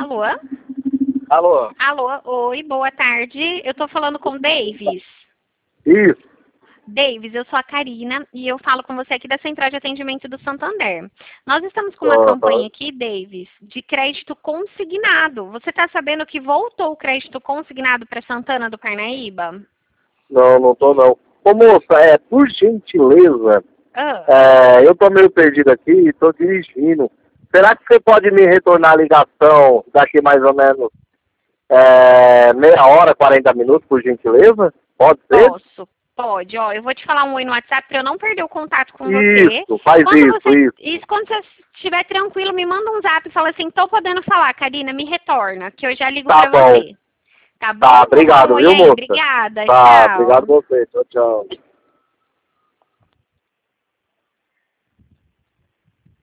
Alô? Alô? Alô, oi, boa tarde. Eu tô falando com o Davis. Isso. Davis, eu sou a Karina e eu falo com você aqui da Central de Atendimento do Santander. Nós estamos com uma campanha aqui, Davis, de crédito consignado. Você está sabendo que voltou o crédito consignado para Santana do Parnaíba? Não, não tô não. Ô moça, por gentileza, eu tô meio perdido aqui e tô dirigindo. Será que você pode me retornar a ligação daqui mais ou menos meia hora, 40 minutos, por gentileza? Pode ser? Posso, pode. Ó, eu vou te falar um oi no WhatsApp para eu não perder o contato com você. Isso, faz isso. Quando você estiver tranquilo, me manda um zap e fala assim, tô podendo falar, Karina, me retorna, que eu já ligo Tá para bom. você. Tá bom? Tá, obrigado, viu, moça? Obrigada, Tá, tchau. obrigado você. Tchau, tchau.